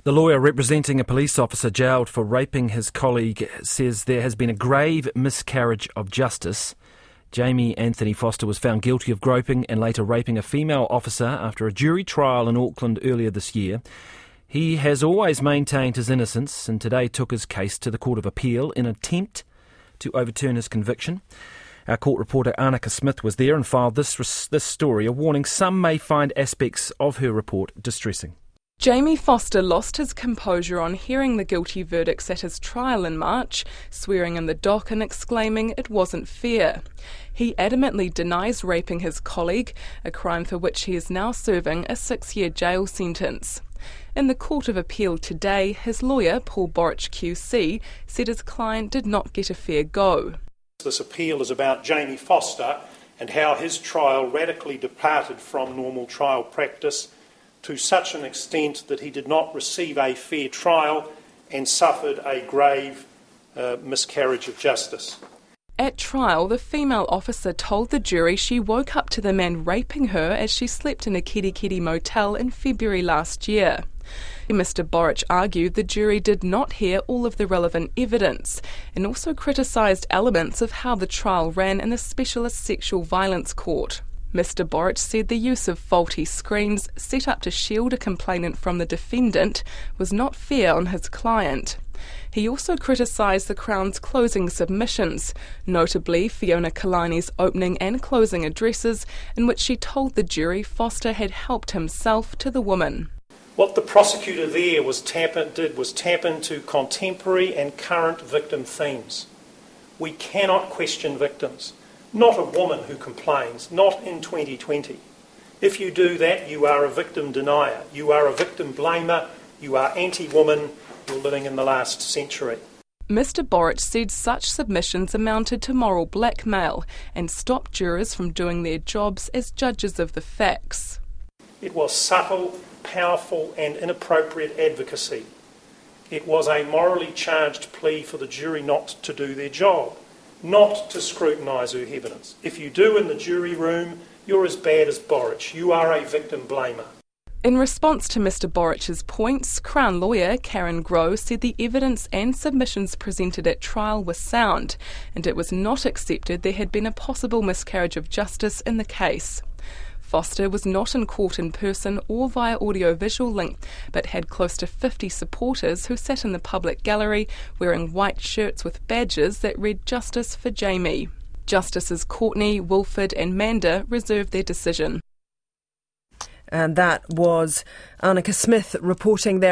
The lawyer representing a police officer jailed for raping his colleague says there has been a grave miscarriage of justice. Jamie Anthony Foster was found guilty of groping and later raping a female officer after a jury trial in Auckland earlier this year. He has always maintained his innocence and today took his case to the Court of Appeal in an attempt to overturn his conviction. Our court reporter Annika Smith was there and filed this story, a warning some may find aspects of her report distressing. Jamie Foster lost his composure on hearing the guilty verdicts at his trial in March, swearing in the dock and exclaiming it wasn't fair. He adamantly denies raping his colleague, a crime for which he is now serving a 6-year jail sentence. In the Court of Appeal today, his lawyer, Paul Borich QC, said his client did not get a fair go. This appeal is about Jamie Foster and how his trial radically departed from normal trial practice to such an extent that he did not receive a fair trial and suffered a grave miscarriage of justice. At trial, the female officer told the jury she woke up to the man raping her as she slept in a Kirikiri motel in February last year. Mr. Borich argued the jury did not hear all of the relevant evidence and also criticised elements of how the trial ran in the Specialist Sexual Violence Court. Mr. Borich said the use of faulty screens set up to shield a complainant from the defendant was not fair on his client. He also criticised the Crown's closing submissions, notably Fiona Kalani's opening and closing addresses in which she told the jury Foster had helped himself to the woman. What the prosecutor there was tap into contemporary and current victim themes. We cannot question victims. Not a woman who complains, not in 2020. If you do that, you are a victim denier, you are a victim blamer, you are anti-woman, you're living in the last century. Mr. Borich said such submissions amounted to moral blackmail and stopped jurors from doing their jobs as judges of the facts. It was subtle, powerful and inappropriate advocacy. It was a morally charged plea for the jury not to do their job, not to scrutinise her evidence. If you do in the jury room, you're as bad as Borich. You are a victim blamer. In response to Mr. Borich's points, Crown lawyer Karen Groh said the evidence and submissions presented at trial were sound, and it was not accepted there had been a possible miscarriage of justice in the case. Foster was not in court in person or via audio-visual link, but had close to 50 supporters who sat in the public gallery wearing white shirts with badges that read Justice for Jamie. Justices Courtney, Wilford and Manda reserved their decision. And that was Annika Smith reporting there.